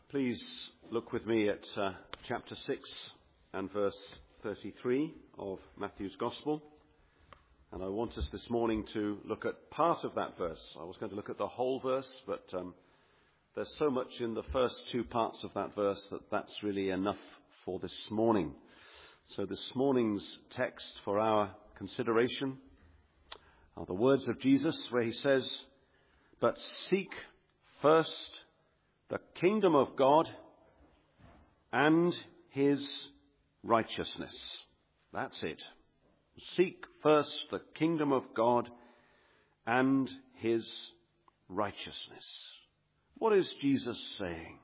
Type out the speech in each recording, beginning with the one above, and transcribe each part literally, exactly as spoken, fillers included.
Please look with me at uh, chapter six and verse thirty-three of Matthew's Gospel. And I want us this morning to look at part of that verse. I was going to look at the whole verse, but um, there's so much in the first two parts of that verse that that's really enough for this morning. So this morning's text for our consideration are the words of Jesus where he says, "But seek first the kingdom of God and his righteousness." That's it. Seek first the kingdom of God and his righteousness. What is Jesus saying?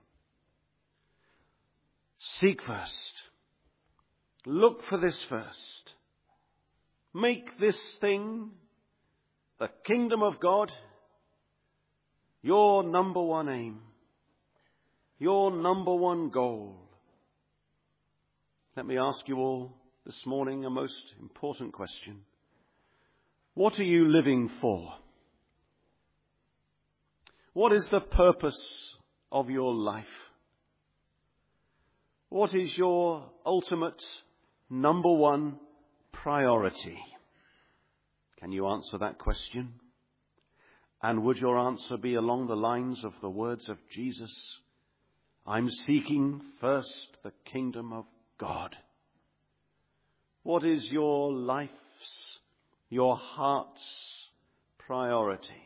Seek first. Look for this first. Make this thing, the kingdom of God, your number one aim. Your number one goal. Let me ask you all this morning a most important question. What are you living for? What is the purpose of your life? What is your ultimate number one priority? Can you answer that question? And would your answer be along the lines of the words of Jesus? I'm seeking first the kingdom of God. What is your life's, your heart's priority?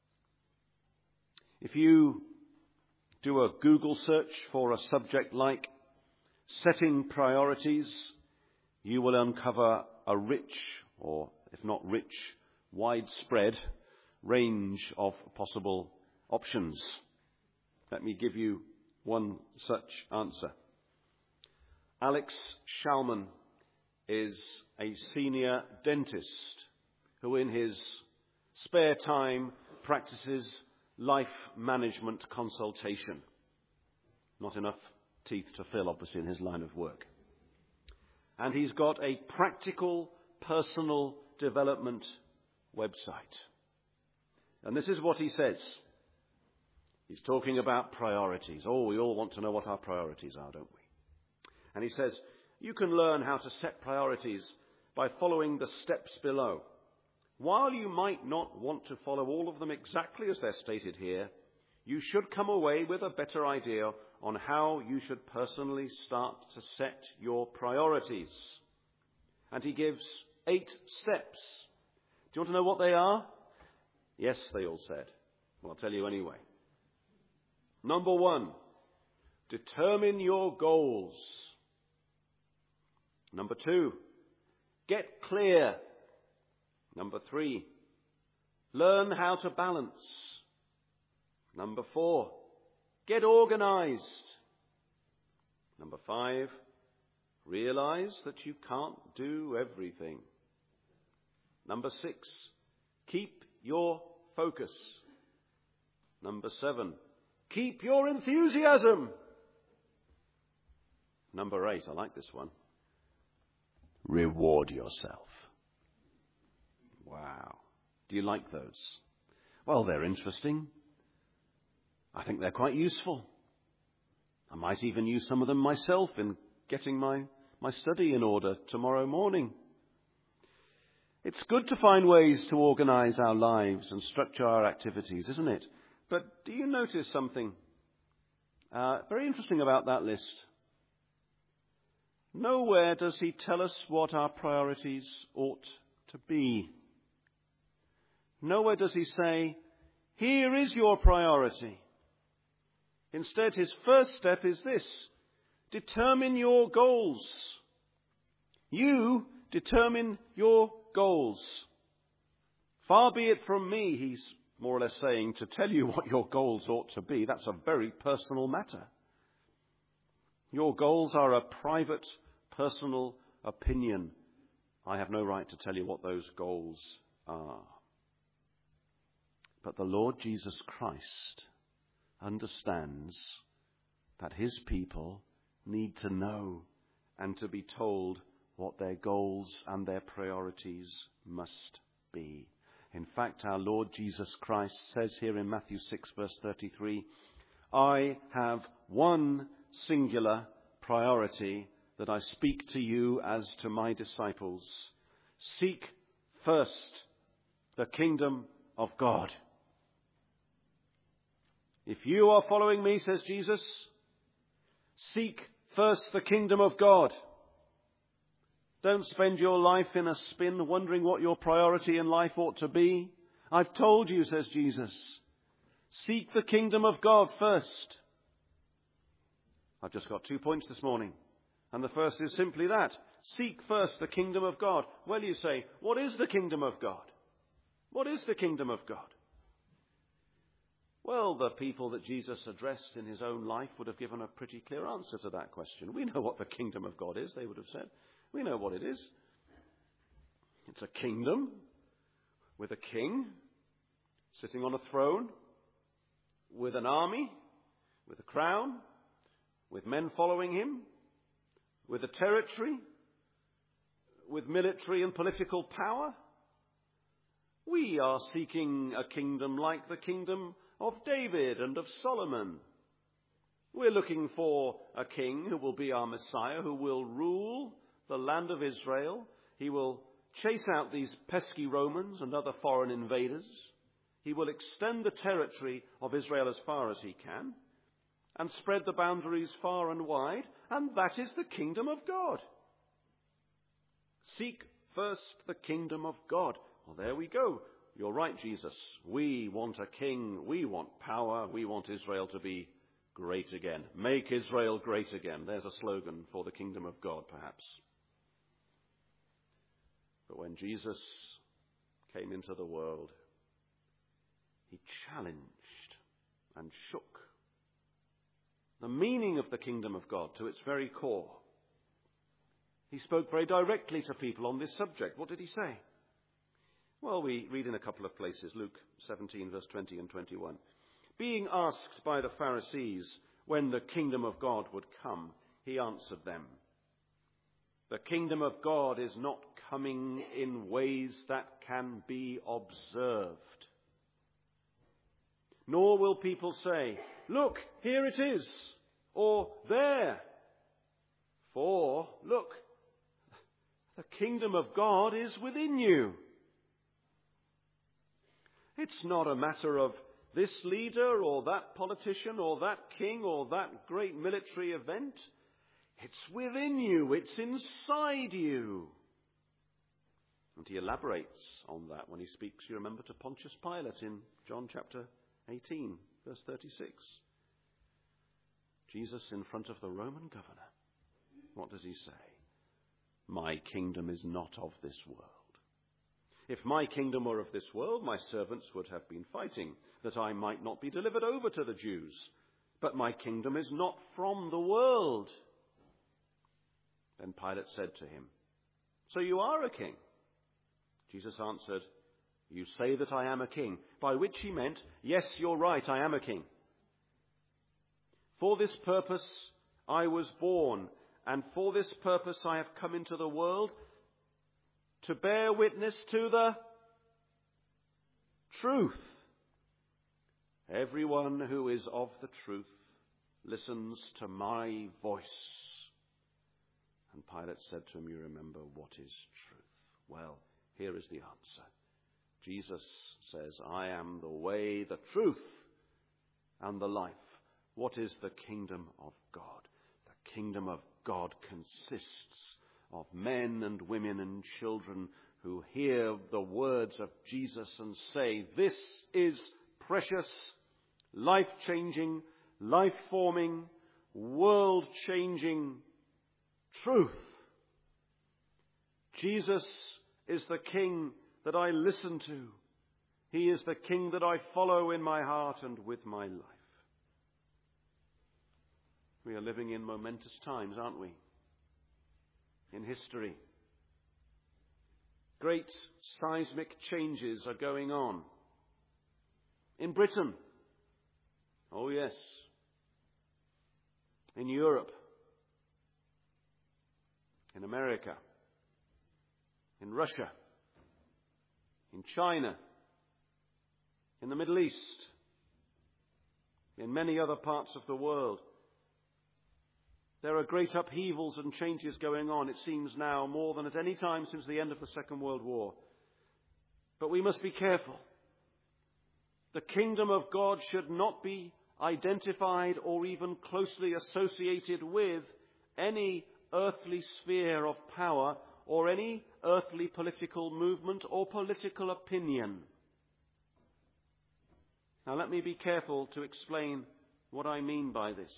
If you do a Google search for a subject like setting priorities, you will uncover a rich, or if not rich, widespread range of possible options. Let me give you one such answer. Alex Shalman is a senior dentist who in his spare time practices life management consultation. Not enough teeth to fill, obviously, in his line of work. And he's got a practical personal development website. And this is what he says. He's talking about priorities. Oh, we all want to know what our priorities are, don't we? And he says, you can learn how to set priorities by following the steps below. While you might not want to follow all of them exactly as they're stated here, you should come away with a better idea on how you should personally start to set your priorities. And he gives eight steps. Do you want to know what they are? Yes, they all said. Well, I'll tell you anyway. Number one, determine your goals. Number two, get clear. Number three, learn how to balance. Number four, get organized. Number five, realize that you can't do everything. Number six, keep your focus. Number seven, keep your enthusiasm. Number eight, I like this one. Reward yourself. Wow. Do you like those? Well, they're interesting. I think they're quite useful. I might even use some of them myself in getting my, my study in order tomorrow morning. It's good to find ways to organize our lives and structure our activities, isn't it? But do you notice something uh, very interesting about that list? Nowhere does he tell us what our priorities ought to be. Nowhere does he say, here is your priority. Instead, his first step is this: determine your goals. You determine your goals. Far be it from me, he's more or less saying, to tell you what your goals ought to be. That's a very personal matter. Your goals are a private, personal opinion. I have no right to tell you what those goals are. But the Lord Jesus Christ understands that his people need to know and to be told what their goals and their priorities must be. In fact, our Lord Jesus Christ says here in Matthew six, verse thirty-three, I have one singular priority that I speak to you as to my disciples. Seek first the kingdom of God. If you are following me, says Jesus, seek first the kingdom of God. Don't spend your life in a spin wondering what your priority in life ought to be. I've told you, says Jesus, seek the kingdom of God first. I've just got two points this morning. And the first is simply that. Seek first the kingdom of God. Well, you say, what is the kingdom of God? What is the kingdom of God? Well, the people that Jesus addressed in his own life would have given a pretty clear answer to that question. We know what the kingdom of God is, they would have said. We know what it is. It's a kingdom with a king sitting on a throne, with an army, with a crown, with men following him, with a territory, with military and political power. We are seeking a kingdom like the kingdom of David and of Solomon. We're looking for a king who will be our Messiah, who will rule the land of Israel. He will chase out these pesky Romans and other foreign invaders. He will extend the territory of Israel as far as he can and spread the boundaries far and wide, and that is the kingdom of God. Seek first the kingdom of God. Well, there we go. You're right, Jesus. We want a king. We want power. We want Israel to be great again. Make Israel great again. There's a slogan for the kingdom of God, perhaps. But when Jesus came into the world, he challenged and shook the meaning of the kingdom of God to its very core. He spoke very directly to people on this subject. What did he say? Well, we read in a couple of places, Luke seventeen, verse twenty and twenty-one. Being asked by the Pharisees when the kingdom of God would come, he answered them, the kingdom of God is not coming in ways that can be observed. Nor will people say, look, here it is, or there. For, look, the kingdom of God is within you. It's not a matter of this leader or that politician or that king or that great military event. It's within you. It's inside you. And he elaborates on that when he speaks, you remember, to Pontius Pilate in John chapter eighteen, verse thirty-six. Jesus in front of the Roman governor. What does he say? My kingdom is not of this world. If my kingdom were of this world, my servants would have been fighting, that I might not be delivered over to the Jews. But my kingdom is not from the world. Then Pilate said to him, so you are a king? Jesus answered, you say that I am a king, by which he meant, yes, you're right, I am a king. For this purpose I was born, and for this purpose I have come into the world, to bear witness to the truth. Everyone who is of the truth listens to my voice. And Pilate said to him, you remember what is truth? Well, here is the answer. Jesus says, I am the way, the truth, and the life. What is the kingdom of God? The kingdom of God consists of men and women and children who hear the words of Jesus and say, this is precious, life-changing, life-forming, world-changing truth. Jesus is the King that I listen to. He is the King that I follow in my heart and with my life. We are living in momentous times, aren't we? In history. Great seismic changes are going on. In Britain. Oh yes. In Europe. In America. In Russia. In China. In the Middle East. in many other parts of the world. There are great upheavals and changes going on, it seems now, more than at any time since the end of the Second World War. But we must be careful. The kingdom of God should not be identified or even closely associated with any earthly sphere of power or any earthly political movement or political opinion. Now let me be careful to explain what I mean by this.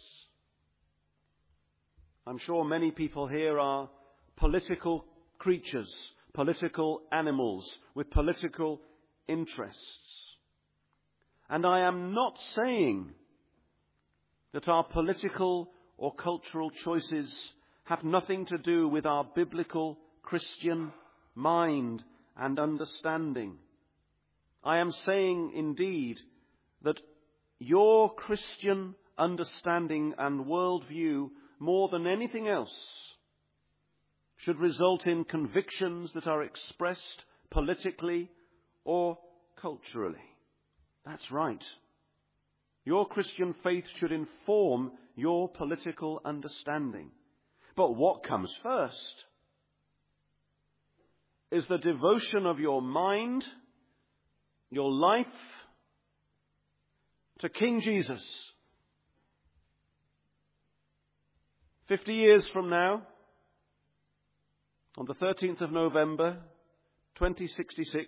I'm sure many people here are political creatures, political animals with political interests. And I am not saying that our political or cultural choices have nothing to do with our biblical Christian mind and understanding. I am saying indeed that your Christian understanding and worldview, more than anything else, should result in convictions that are expressed politically or culturally. That's right. Your Christian faith should inform your political understanding. But what comes first is the devotion of your mind, your life, to King Jesus. Fifty years from now, on the thirteenth of November, twenty sixty-six,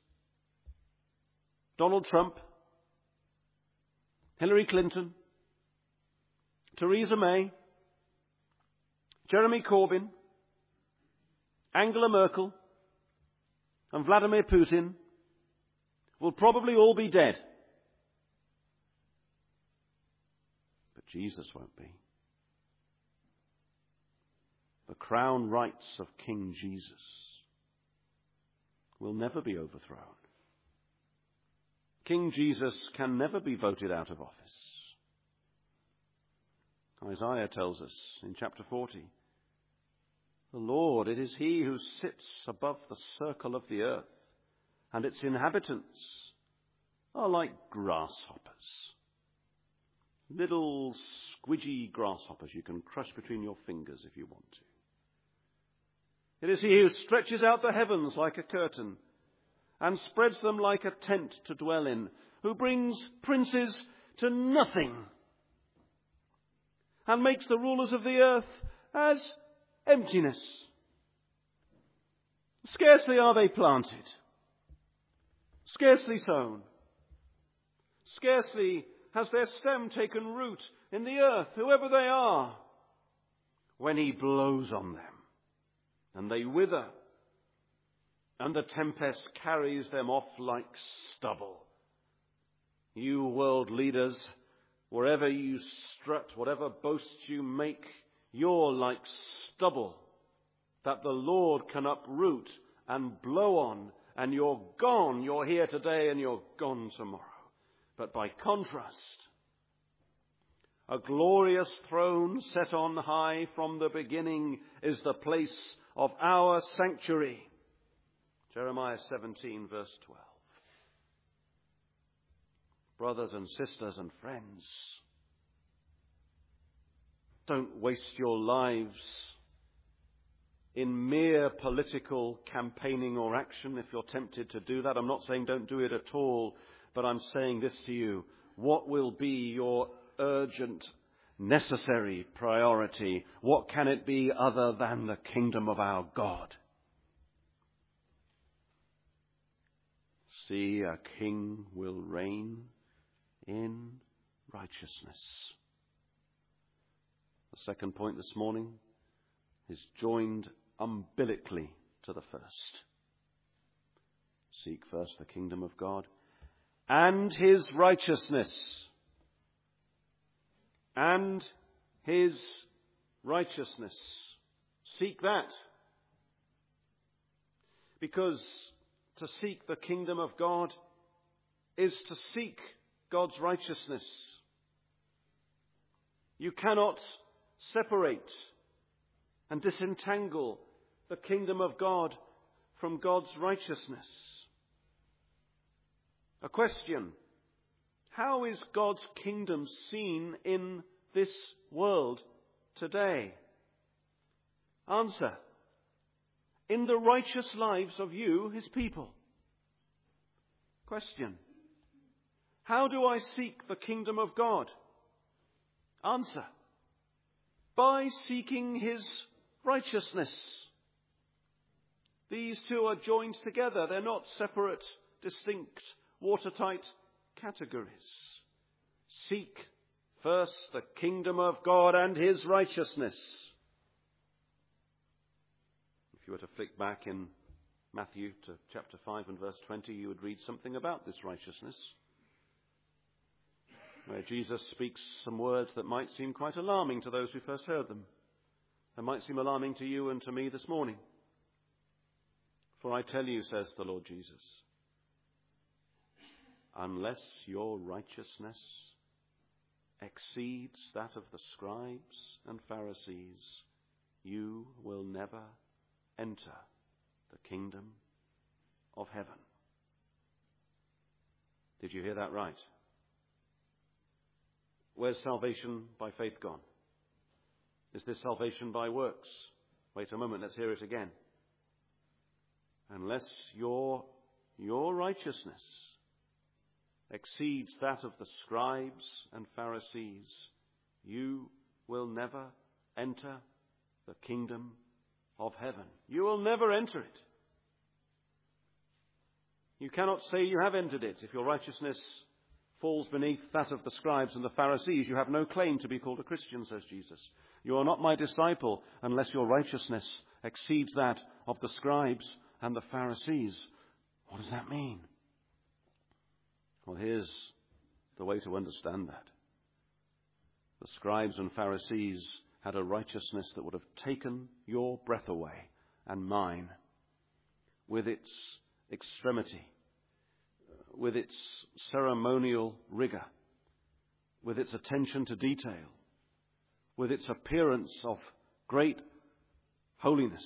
Donald Trump, Hillary Clinton, Theresa May, Jeremy Corbyn, Angela Merkel, and Vladimir Putin will probably all be dead. But Jesus won't be. The crown rights of King Jesus will never be overthrown. King Jesus can never be voted out of office. Isaiah tells us in chapter forty, the Lord, it is He who sits above the circle of the earth, and its inhabitants are like grasshoppers. Little squidgy grasshoppers you can crush between your fingers if you want to. It is He who stretches out the heavens like a curtain and spreads them like a tent to dwell in, who brings princes to nothing and makes the rulers of the earth as emptiness. Scarcely are they planted, scarcely sown, scarcely has their stem taken root in the earth, whoever they are, when He blows on them, and they wither, and the tempest carries them off like stubble. You world leaders, wherever you strut, whatever boasts you make, you're like stubble that the Lord can uproot and blow on, and you're gone. You're here today and you're gone tomorrow. But by contrast, a glorious throne set on high from the beginning is the place of our sanctuary. Jeremiah seventeen, verse twelve. Brothers and sisters and friends, don't waste your lives in mere political campaigning or action if you're tempted to do that. I'm not saying don't do it at all, but I'm saying this to you. What will be your urgent, necessary priority? What can it be other than the kingdom of our God? See, a king will reign in righteousness. The second point this morning is joined umbilically to the first. Seek first the kingdom of God and His righteousness. And His righteousness. Seek that. Because to seek the kingdom of God is to seek God's righteousness. You cannot separate and disentangle the kingdom of God from God's righteousness. A question: How is God's kingdom seen in this world today? Answer: in the righteous lives of you, his people. Question: how do I seek the kingdom of God? Answer: by seeking his righteousness. These two are joined together. They're not separate, distinct, watertight categories. Seek first the kingdom of God and his righteousness. If you were to flick back in Matthew to chapter five and verse twenty, you would read something about this righteousness, where Jesus speaks some words that might seem quite alarming to those who first heard them, and might seem alarming to you and to me this morning. For I tell you, says the Lord Jesus, unless your righteousness exceeds that of the scribes and Pharisees, you will never enter the kingdom of heaven. Did you hear that right? Where's salvation by faith gone? Is this salvation by works? Wait a moment, let's hear it again. Unless your, your righteousness exceeds that of the scribes and Pharisees, you will never enter the kingdom of heaven. You will never enter it. You cannot say you have entered it. If your righteousness falls beneath that of the scribes and the Pharisees, you have no claim to be called a Christian, says Jesus. You are not my disciple unless your righteousness exceeds that of the scribes and the Pharisees. What does that mean? Well, here's the way to understand that. The scribes and Pharisees had a righteousness that would have taken your breath away and mine, with its extremity, with its ceremonial rigor, with its attention to detail, with its appearance of great holiness.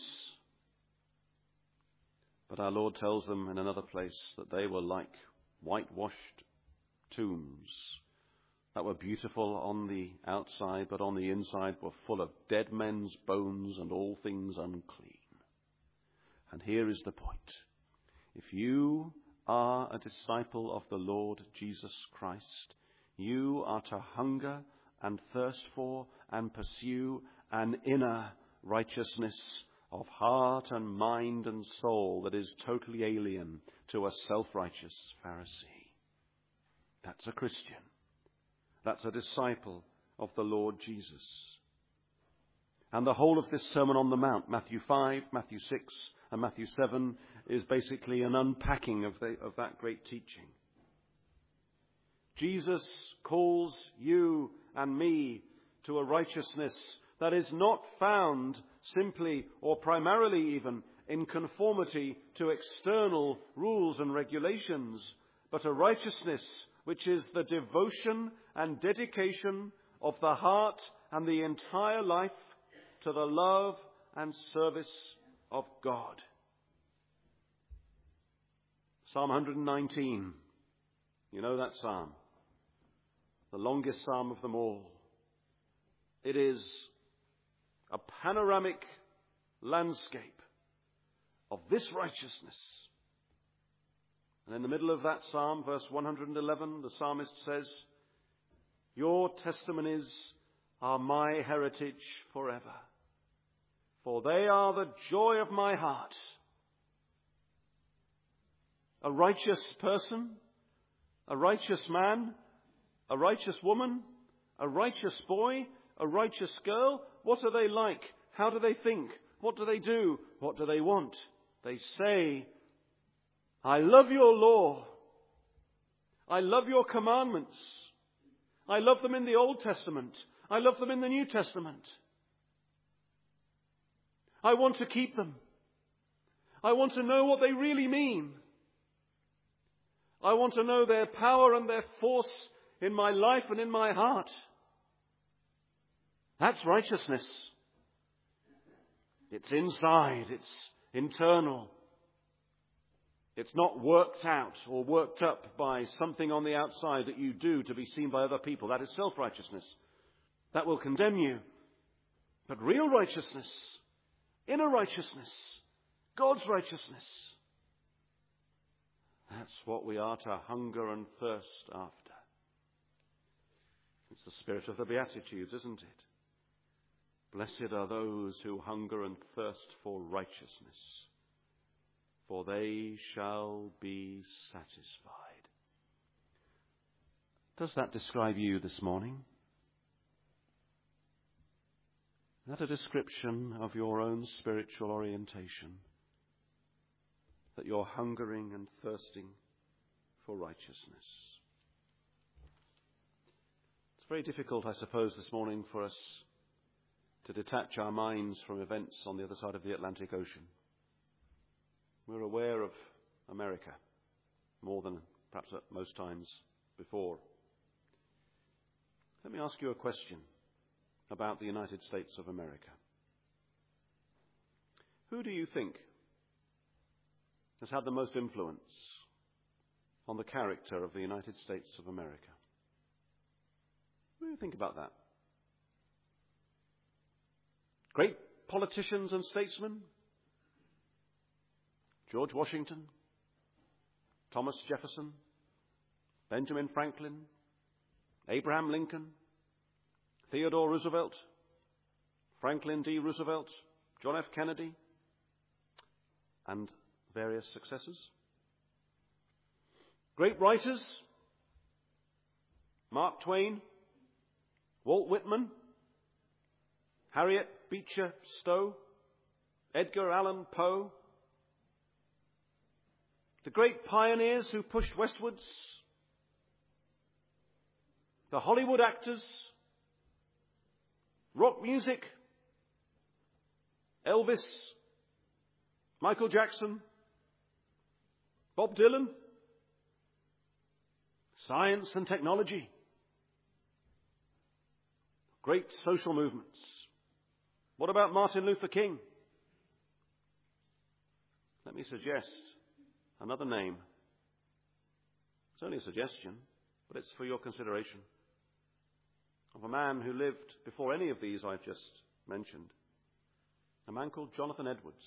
But our Lord tells them in another place that they were like whitewashed tombs that were beautiful on the outside, but on the inside were full of dead men's bones and all things unclean. And here is the point. If you are a disciple of the Lord Jesus Christ, you are to hunger and thirst for and pursue an inner righteousness of heart and mind and soul that is totally alien to a self-righteous Pharisee. That's a Christian. That's a disciple of the Lord Jesus. And the whole of this Sermon on the Mount, Matthew five, Matthew six, and Matthew seven, is basically an unpacking of, the, of that great teaching. Jesus calls you and me to a righteousness that is not found simply or primarily even in conformity to external rules and regulations, but a righteousness which is the devotion and dedication of the heart and the entire life to the love and service of God. Psalm one nineteen, you know that psalm, the longest psalm of them all. It is a panoramic landscape of this righteousness. And in the middle of that psalm, verse one eleven, the psalmist says, your testimonies are my heritage forever, for they are the joy of my heart. A righteous person, a righteous man, a righteous woman, a righteous boy, a righteous girl, what are they like? How do they think? What do they do? What do they want? They say, I love your law. I love your commandments. I love them in the Old Testament. I love them in the New Testament. I want to keep them. I want to know what they really mean. I want to know their power and their force in my life and in my heart. That's righteousness. It's inside. It's internal. It's not worked out or worked up by something on the outside that you do to be seen by other people. That is self-righteousness. That will condemn you. But real righteousness, inner righteousness, God's righteousness, that's what we are to hunger and thirst after. It's the spirit of the Beatitudes, isn't it? Blessed are those who hunger and thirst for righteousness, for they shall be satisfied. Does that describe you this morning? Is that a description of your own spiritual orientation? That you're hungering and thirsting for righteousness? It's very difficult, I suppose, this morning for us to detach our minds from events on the other side of the Atlantic Ocean. We're aware of America more than perhaps at most times before. Let me ask you a question about the United States of America. Who do you think has had the most influence on the character of the United States of America? What do you think about that? Great politicians and statesmen? George Washington, Thomas Jefferson, Benjamin Franklin, Abraham Lincoln, Theodore Roosevelt, Franklin D. Roosevelt, John F. Kennedy, and various successors. Great writers, Mark Twain, Walt Whitman, Harriet Beecher Stowe, Edgar Allan Poe, the great pioneers who pushed westwards, the Hollywood actors, rock music, Elvis, Michael Jackson, Bob Dylan, science and technology, great social movements. What about Martin Luther King? Let me suggest another name. It's only a suggestion, but it's for your consideration. Of a man who lived before any of these I've just mentioned. A man called Jonathan Edwards.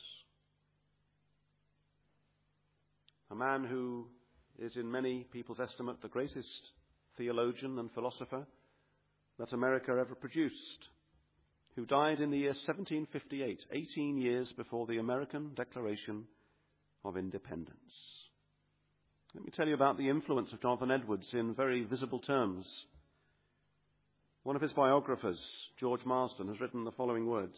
A man who is in many people's estimate the greatest theologian and philosopher that America ever produced. Who died in the year seventeen fifty-eight, eighteen years before the American Declaration of Independence. Let me tell you about the influence of Jonathan Edwards in very visible terms. One of his biographers, George Marsden, has written the following words.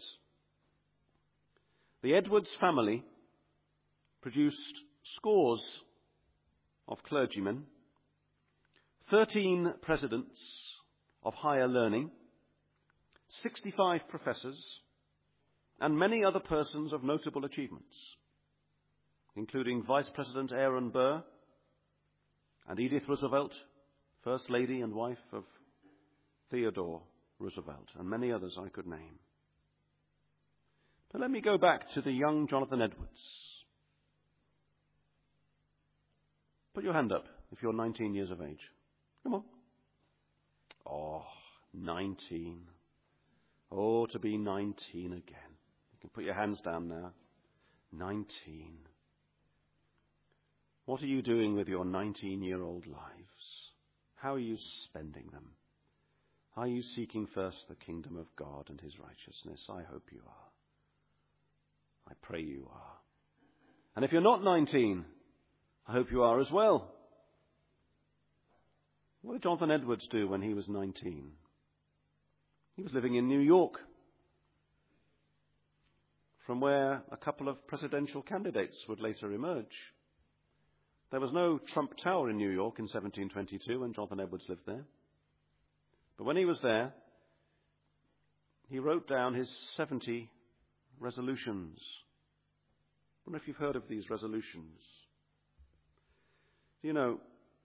The Edwards family produced scores of clergymen, thirteen presidents of higher learning, sixty-five professors, and many other persons of notable achievements, including Vice President Aaron Burr and Edith Roosevelt, First Lady and wife of Theodore Roosevelt, and many others I could name. But let me go back to the young Jonathan Edwards. Put your hand up if you're nineteen years of age. Come on. Oh, nineteen. Oh, to be nineteen again. You can put your hands down now. nineteen. What are you doing with your nineteen-year-old lives? How are you spending them? Are you seeking first the kingdom of God and his righteousness? I hope you are. I pray you are. And if you're not nineteen, I hope you are as well. What did Jonathan Edwards do when he was nineteen? He was living in New York, from where a couple of presidential candidates would later emerge. There was no Trump Tower in New York in seventeen twenty-two when Jonathan Edwards lived there. But when he was there, he wrote down his seventy resolutions. I wonder if you've heard of these resolutions. You know,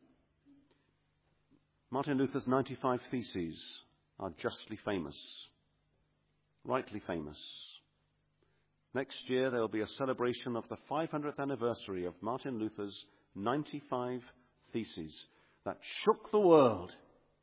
Martin Luther's ninety-five Theses are justly famous, rightly famous. Next year there will be a celebration of the five hundredth anniversary of Martin Luther's ninety-five Theses that shook the world.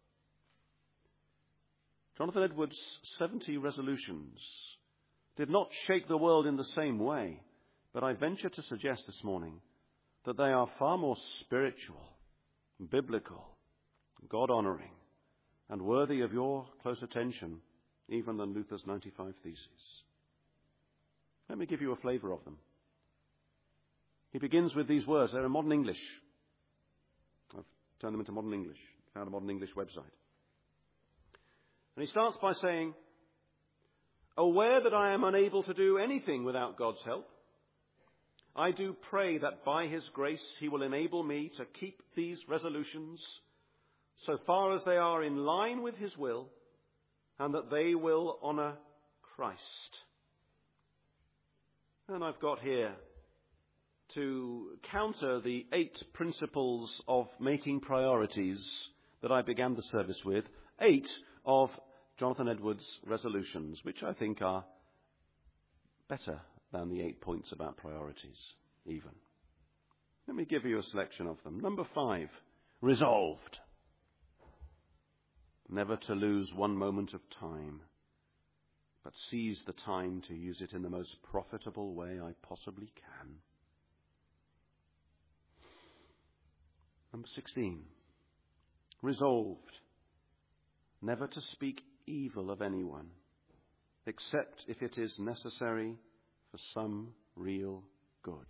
Jonathan Edwards' seventy resolutions did not shake the world in the same way, but I venture to suggest this morning that they are far more spiritual, biblical, God-honoring, and worthy of your close attention even than Luther's ninety-five Theses. Let me give you a flavour of them. He begins with these words. They're in modern English. I've turned them into modern English, found a modern English website. And he starts by saying, aware that I am unable to do anything without God's help, I do pray that by his grace he will enable me to keep these resolutions so far as they are in line with his will, and that they will honour Christ. And I've got here, to counter the eight principles of making priorities that I began the service with, eight of Jonathan Edwards' resolutions, which I think are better than the eight points about priorities, even. Let me give you a selection of them. Number five, resolved. Never to lose one moment of time, but seize the time to use it in the most profitable way I possibly can. Number sixteen, resolved never to speak evil of anyone, except if it is necessary for some real good.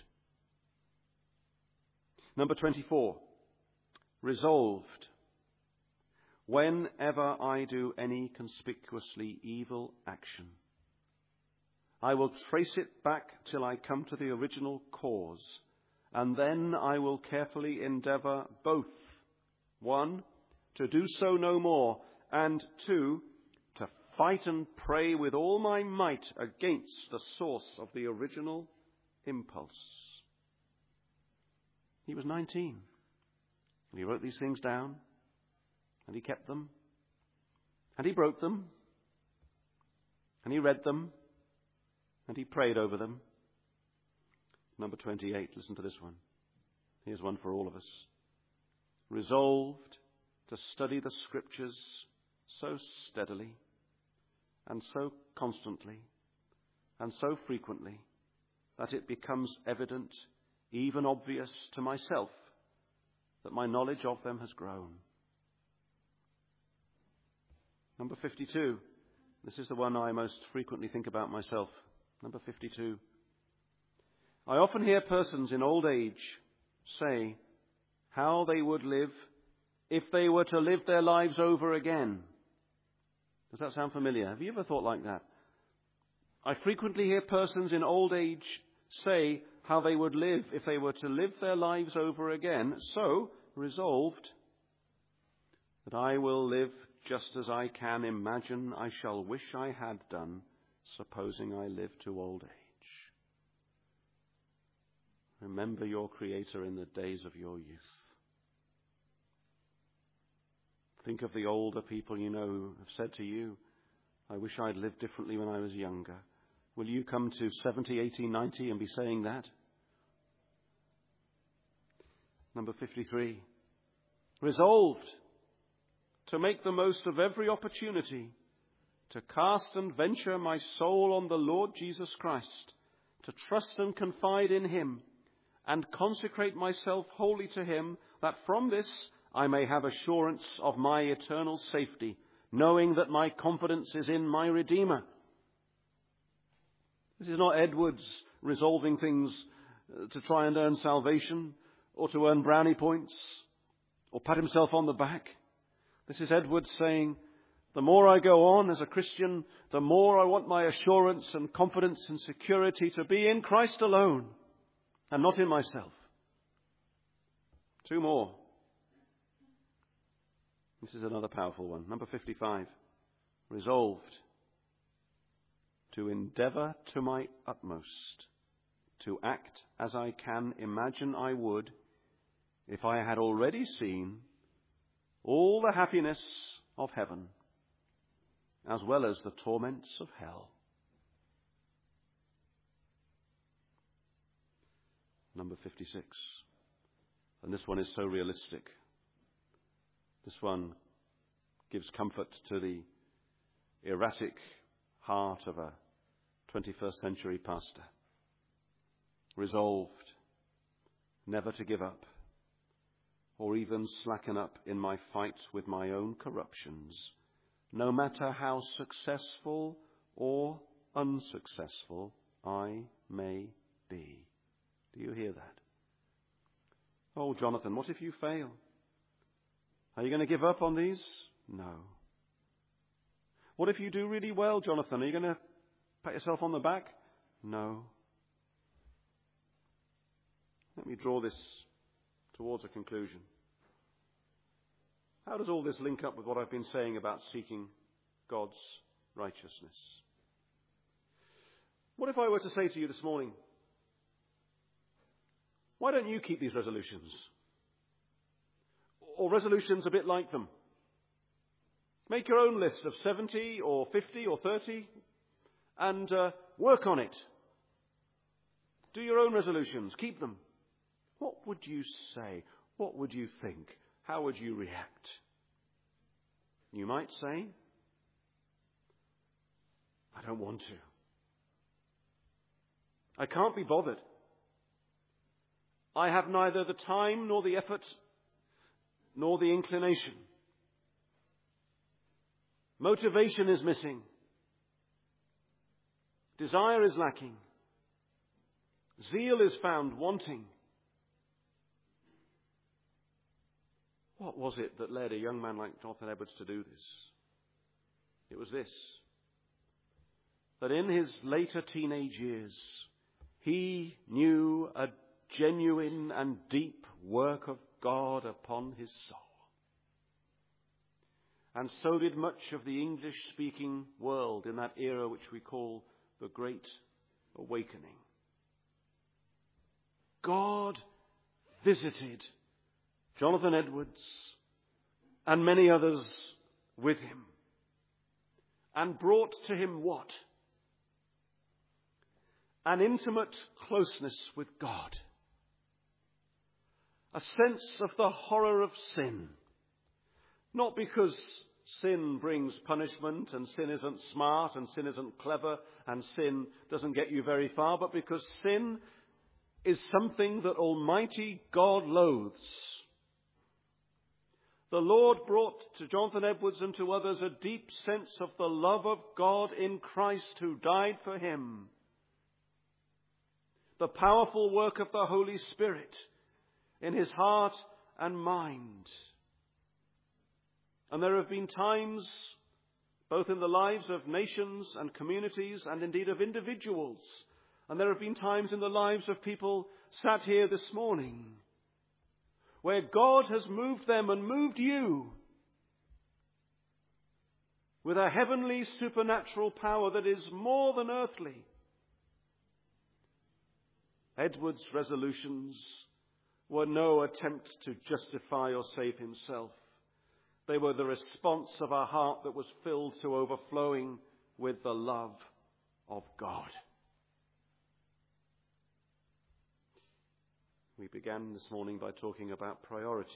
Number twenty-four, resolved, whenever I do any conspicuously evil action, I will trace it back till I come to the original cause, and then I will carefully endeavour both, one, to do so no more, and two, to fight and pray with all my might against the source of the original impulse. He was nineteen, and he wrote these things down, and he kept them, and he broke them, and he read them, and he prayed over them. Number twenty-eight, listen to this one. Here's one for all of us. Resolved to study the Scriptures so steadily and so constantly and so frequently that it becomes evident, even obvious to myself, that my knowledge of them has grown. Number fifty-two. This is the one I most frequently think about myself. Number fifty-two. I often hear persons in old age say how they would live if they were to live their lives over again. Does that sound familiar? Have you ever thought like that? I frequently hear persons in old age say how they would live if they were to live their lives over again. So, resolved that I will live just as I can imagine I shall wish I had done, supposing I live to old age. Remember your Creator in the days of your youth. Think of the older people you know who have said to you, I wish I'd lived differently when I was younger. Will you come to seventy, eighty, ninety and be saying that? Number fifty-three. Resolved to make the most of every opportunity to cast and venture my soul on the Lord Jesus Christ, to trust and confide in him, and consecrate myself wholly to him, that from this I may have assurance of my eternal safety, knowing that my confidence is in my Redeemer. This is not Edwards resolving things to try and earn salvation, or to earn brownie points, or pat himself on the back. This is Edwards saying, the more I go on as a Christian, the more I want my assurance and confidence and security to be in Christ alone, and not in myself. Two more. This is another powerful one. Number fifty-five. Resolved to endeavour to my utmost to act as I can imagine I would if I had already seen all the happiness of heaven as well as the torments of hell. number fifty-six. And this one is so realistic. This one gives comfort to the erratic heart of a twenty-first century pastor. Resolved never to give up or even slacken up in my fight with my own corruptions, no matter how successful or unsuccessful I may be. Do you hear that? Oh, Jonathan, what if you fail? Are you going to give up on these? No. What if you do really well, Jonathan? Are you going to pat yourself on the back? No. Let me draw this towards a conclusion. How does all this link up with what I've been saying about seeking God's righteousness? What if I were to say to you this morning, why don't you keep these resolutions? Or resolutions a bit like them. Make your own list of seventy or fifty or thirty and uh, work on it. Do your own resolutions. Keep them. What would you say? What would you think? How would you react? You might say, I don't want to. I can't be bothered. I have neither the time nor the effort nor the inclination. Motivation is missing. Desire is lacking. Zeal is found wanting. What was it that led a young man like Jonathan Edwards to do this? It was this, that in his later teenage years, he knew a genuine and deep work of God upon his soul. And so did much of the English-speaking world in that era which we call the Great Awakening. God visited Jonathan Edwards and many others with him and brought to him what? An intimate closeness with God. A sense of the horror of sin. Not because sin brings punishment and sin isn't smart and sin isn't clever and sin doesn't get you very far, but because sin is something that Almighty God loathes. The Lord brought to Jonathan Edwards and to others a deep sense of the love of God in Christ who died for him. The powerful work of the Holy Spirit in his heart and mind. And there have been times, both in the lives of nations and communities and indeed of individuals, and there have been times in the lives of people sat here this morning, where God has moved them and moved you with a heavenly supernatural power that is more than earthly. Edwards' resolutions were no attempt to justify or save himself. They were the response of a heart that was filled to overflowing with the love of God. We began this morning by talking about priorities.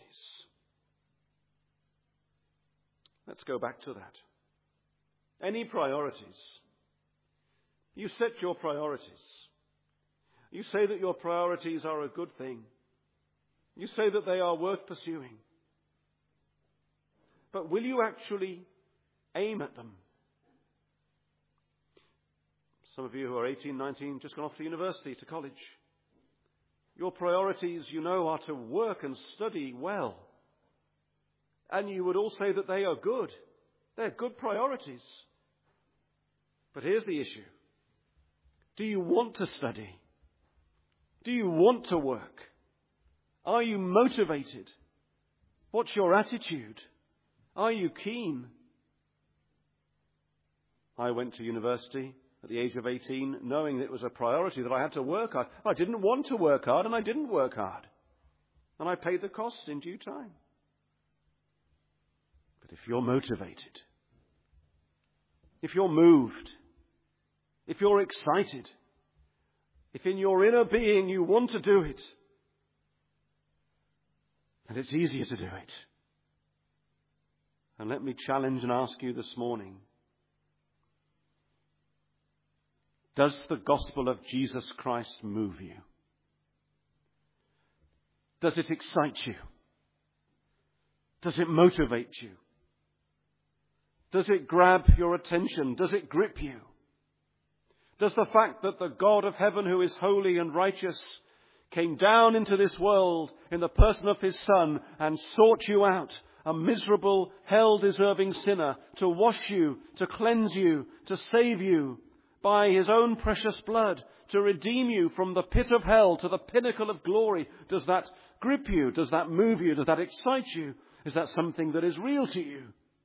Let's go back to that. Any priorities. You set your priorities. You say that your priorities are a good thing. You say that they are worth pursuing. But will you actually aim at them? Some of you who are eighteen, nineteen, just gone off to university, to college. Your priorities, you know, are to work and study well. And you would all say that they are good. They're good priorities. But here's the issue. Do you want to study? Do you want to work? Are you motivated? What's your attitude? Are you keen? I went to university at the age of eighteen, knowing that it was a priority that I had to work hard. I didn't want to work hard, and I didn't work hard. And I paid the cost in due time. But if you're motivated, if you're moved, if you're excited, if in your inner being you want to do it, then it's easier to do it. And let me challenge and ask you this morning, does the gospel of Jesus Christ move you? Does it excite you? Does it motivate you? Does it grab your attention? Does it grip you? Does the fact that the God of heaven, who is holy and righteous, came down into this world in the person of his Son and sought you out, a miserable, hell-deserving sinner, to wash you, to cleanse you, to save you by his own precious blood, to redeem you from the pit of hell to the pinnacle of glory? Does that grip you? Does that move you? Does that excite you? Is that something that is real to you?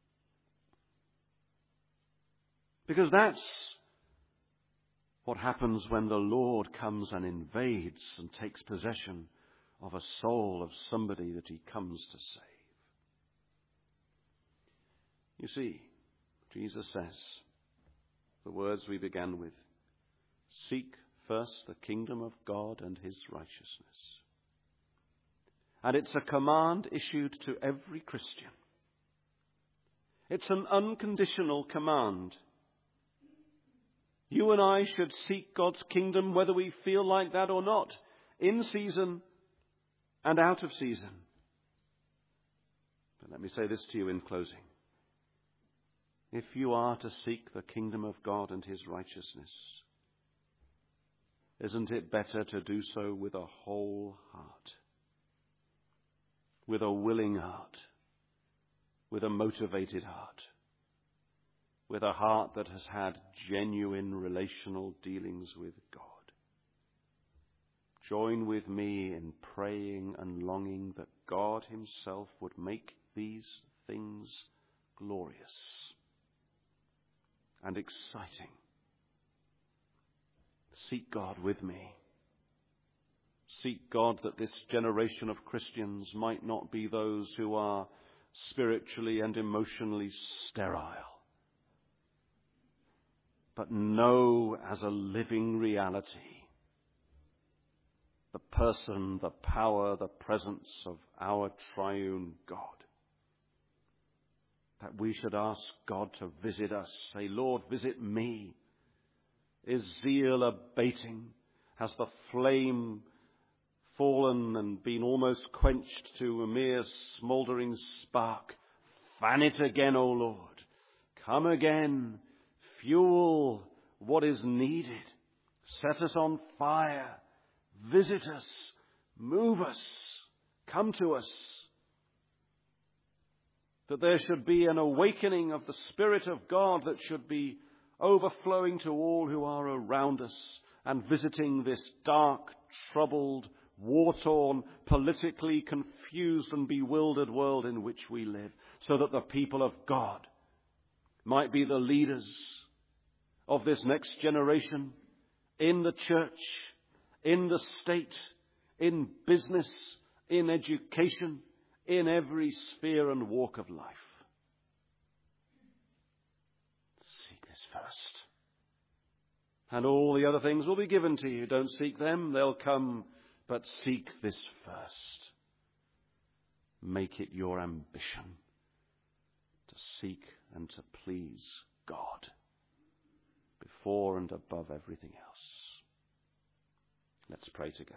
Because that's what happens when the Lord comes and invades and takes possession of a soul of somebody that he comes to save. You see, Jesus says, the words we began with, seek first the kingdom of God and his righteousness. And it's a command issued to every Christian. It's an unconditional command. You and I should seek God's kingdom whether we feel like that or not, in season and out of season. But let me say this to you in closing. If you are to seek the kingdom of God and his righteousness, isn't it better to do so with a whole heart, with a willing heart, with a motivated heart, with a heart that has had genuine relational dealings with God? Join with me in praying and longing that God himself would make these things glorious and exciting. Seek God with me. Seek God that this generation of Christians might not be those who are spiritually and emotionally sterile, but know as a living reality the person, the power, the presence of our triune God. That we should ask God to visit us. Say, Lord, visit me. Is zeal abating? Has the flame fallen and been almost quenched to a mere smouldering spark? Fan it again, O Lord. Come again. Fuel what is needed. Set us on fire. Visit us. Move us. Come to us. That there should be an awakening of the Spirit of God that should be overflowing to all who are around us and visiting this dark, troubled, war-torn, politically confused and bewildered world in which we live, so that the people of God might be the leaders of this next generation in the church, in the state, in business, in education, in every sphere and walk of life. Seek this first. And all the other things will be given to you. Don't seek them, they'll come, but seek this first. Make it your ambition to seek and to please God before and above everything else. Let's pray together.